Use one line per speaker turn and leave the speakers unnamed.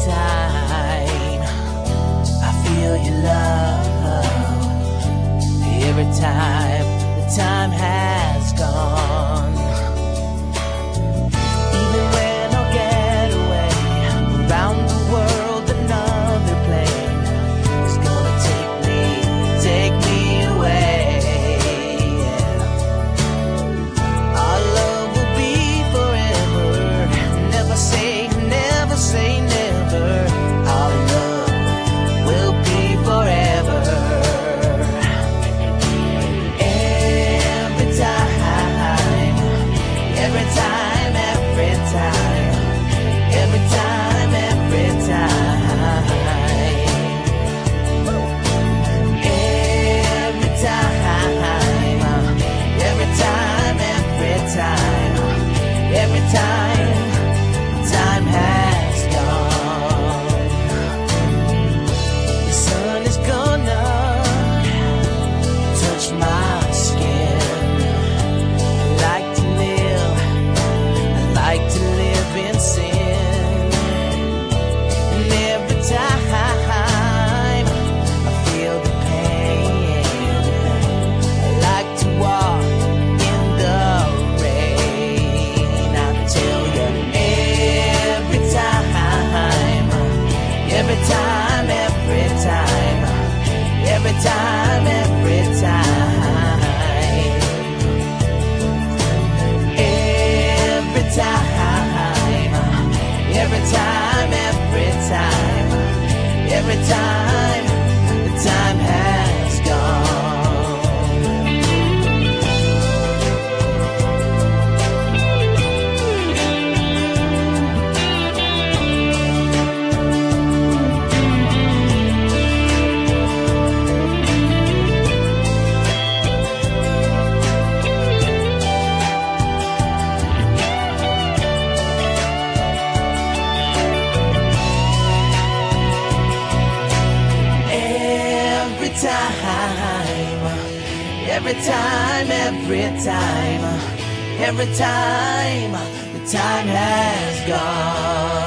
time I feel your love, every time the time has gone, even when I get away around the world, another plane is gonna take me away. Our love will be forever. Never say never. Our love will be forever. Every time, every time, every time, every time, every time, every time, every time, every time, time has gone. The sun is gonna touch my skin. I like to live in sin. And every time I feel the pain, I like to walk in the rain. I tell you, every time, every time, every time, every time, every time, every time, every time, every time, every time, the time has gone. Every time, every time, every time, the time has gone.